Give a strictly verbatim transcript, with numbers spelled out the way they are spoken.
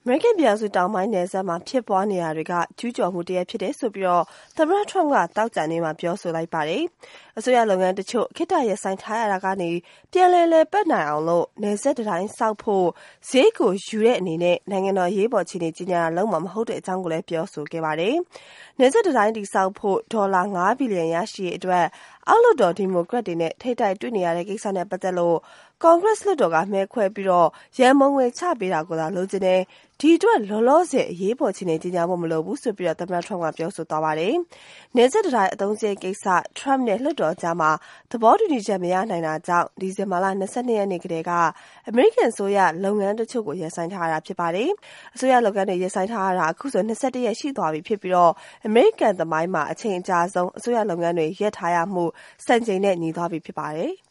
American ပြည်သူတောင်ပိုင်းနယ်စပ်မှာဖြစ်ပွားနေရတွေကကျူးကျော်မှုတရဖြစ်တယ်ဆိုပြီးတော့သမ္မတ Trump ကတောက်ကြနေမှာပြောဆိုလိုက်ပါတယ်။အစိုးရလုပ်ငန်းတချို့ခိတ္တရဆိုင်ထားရတာကနေပြန်လည်လည်ပတ်နိုင်အောင်လို့နယ်စပ်တိုင်းစောက်ဖို့ဈေးကိုယူတဲ့အနေနဲ့နိုင်ငံတော်ရေးပေါ်ခြေနေကြီးညာလုံးမှာမဟုတ်တဲ့အကြောင်းကိုလည်းပြောဆိုခဲ့ပါတယ်။နယ်စပ်တိုင်းတိစောက်ဖို့ဒေါ်လာ၅ဘီလီယံရရှိရေးအတွက်အောက်လွှတ်တော်ဒီမိုကရက်တွေနဲ့ထိတိုက်တွေ့နေရတဲ့ကိစ္စနဲ့ပတ်သက်လို့ကွန်ဂရက်လွှတ်တော်ကမဲခွဲပြီးတော့ရန်မုံငွေချပေးတာကိုသာလိုချင်တယ်ဒီအတွက်လောလောဆယ်အရေးပေါ်ခြေနေကြီးညာဖို့မလိုဘူးဆိုပြီးတော့သမ္မတ Trump ကပြောဆိုသွားပါတယ်။နယ်စပ်တိုင်းအသုံးစရိတ်ကိစ္စ Trump နဲ့လွှတ်တော်ကြားမှာသဘောတူညီချက်မရနိုင်တာကြောင့်ဒီဇင်ဘာလ၂၂ရက်နေ့ကတည်းကအမေရိကန်ဆိုရလုပ်ငန်းတချို့ကိုရပ်ဆိုင်းထားရတာဖြစ်ပါတယ်။အစိုးရလုပ်ငန်းတွေရပ်ဆိုင်းထားရတာအခုဆို၂၁ရက်ရှိသွားပြီဖြစ်ပြီးတော့အမေရိကန်သမိုင်းမှာအချိန်အကြာဆုံးအစိုးရလုပ်ငန်းတွေရပ်ထားရမှုစံချိန်နဲ့ညီသွားပြီဖြစ်ပါတယ်။